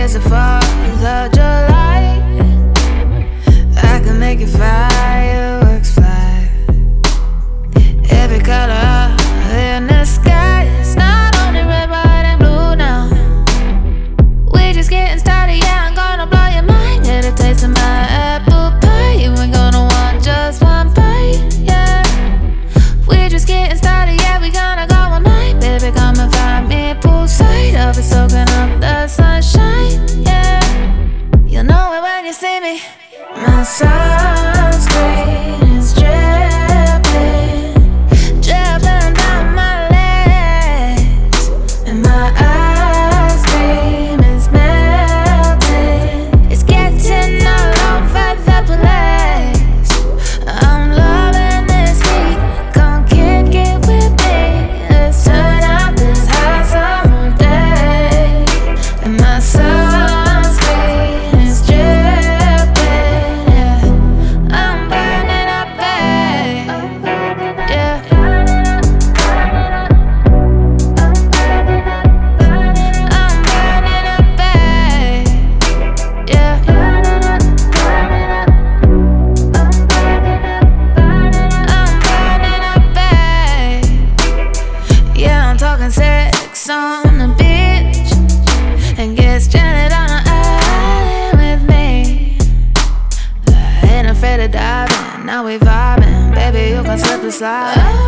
it's the 4th of July. I can make it fireworks fly. Every color in the sky. It's not only red, white, and blue now. We just getting started, yeah, I'm gonna blow your mind. Get a taste of my apple pie. You ain't gonna want just one bite, yeah. We just getting started, yeah, we gonna go all night. Baby, come and find me poolside. I'll be soaking up the sunshine, yeah. You'll know it when you see me. My sunscreen is dripping, dripping down my legs, and my ice cream is melting. It's getting all over the place. I'm loving this heat. Come kick it with me. Let's turn out this hot summer day. And my sunscreen is dripping, yeah. I'm burning up, babe, yeah. I'm burning up, babe, yeah. I'm burning up, babe. Yeah, I'm talking sex on the beach, and get stranded on an island with me. I ain't afraid of diving, now we vibing. Baby, you can slip and slide.